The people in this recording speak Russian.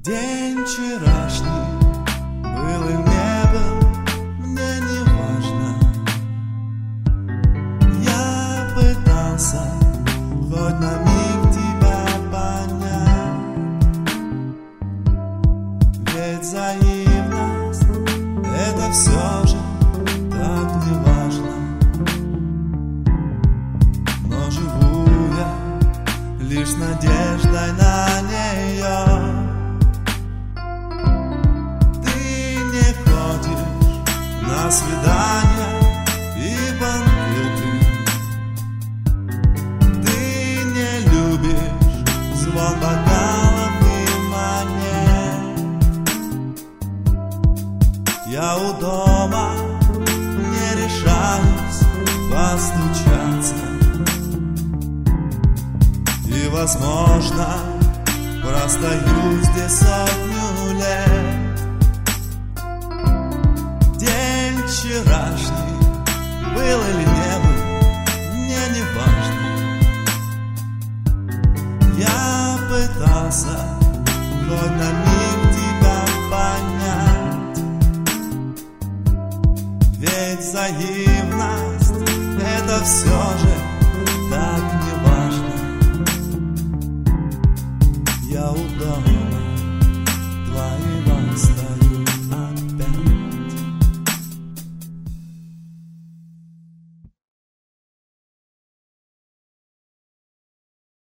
День вчерашний был и не был, мне не важно. Я пытался хоть на миг тебя понять, ведь взаимность — это все же так не важно. Но живу я лишь надеждой на нее. На свидания и банкеты ты не любишь звон бокалов и монет. Я у дома не решаюсь постучаться, и, возможно, простою здесь сотню лет. Вчерашний был или не был, мне не важно. Я пытался хоть на миг тебя понять, ведь взаимность — это все же так не важно. Я у дома.